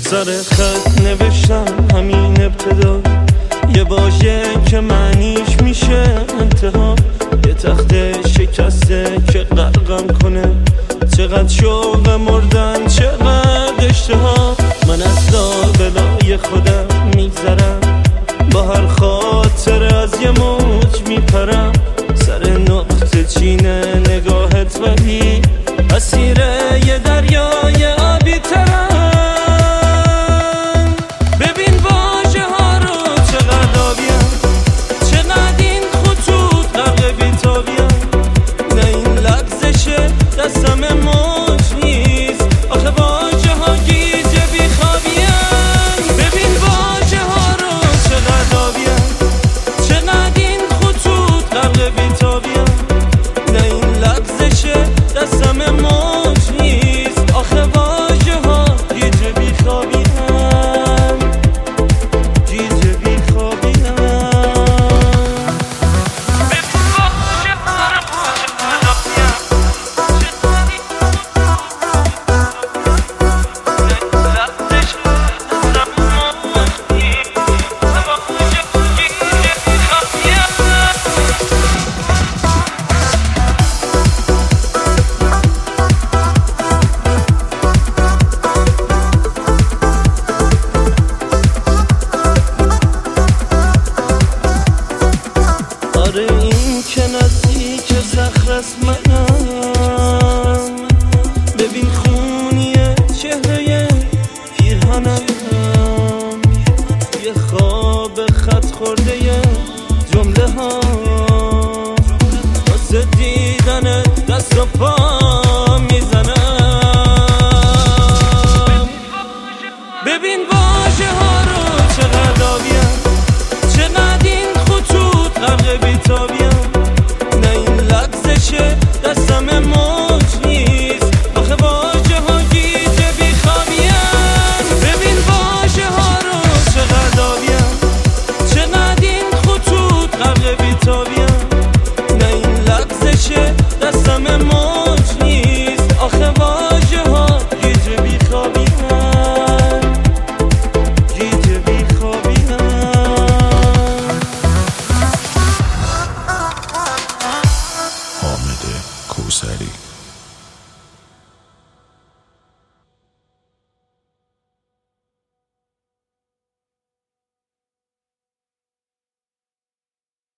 سر خط نوشتم همین ابتدا، یه واژه که معنیش میشه انتها. یه تخت شکسته که غرقم کنه، چقدر شوق مردن، چقدر اشتها. من از لابلای خودم میگذرم، با هر خاطر از یه موج میپرم. سر نقطه چینه نگاهت ولی اسیر یه دریای آبی ترم. ببین واژه ها رو چقدر آبیم، چقدر این خطوط غرق بیتابیم. نه این لغزشه دستم موج نیست، آخه واژه ها گیج بیخوابیم. ببین واژه ها رو چقدر آبیم، چقدر این خطوط غرق بیتابیم. نه این لغزشه دستم موج نیست، آخه واژه ها گیج بیخوابیم، گیج بیخوابیم. آره این که نزدیک صخره است منم، ببین خونیه چهره پیرهنم. یه خواب خط خورده جمله ها، واسه دیدن دست و پا میزنم. ببین واژه ها رو چقدر آبیم، چقدر این خطوط غرق بیتابیم. نه این لغزشه دستم موج نیست، آخه واژه ها گیج بیخوابیم. ببین واژه ها رو چقدر آبیم، چقدر این خطوط غرق بیتابیم. نه این لغزشه دستم موج نیست، آخه واژه ها گیج بیخوابیم، گیج بیخوابیم. حامد کوثری.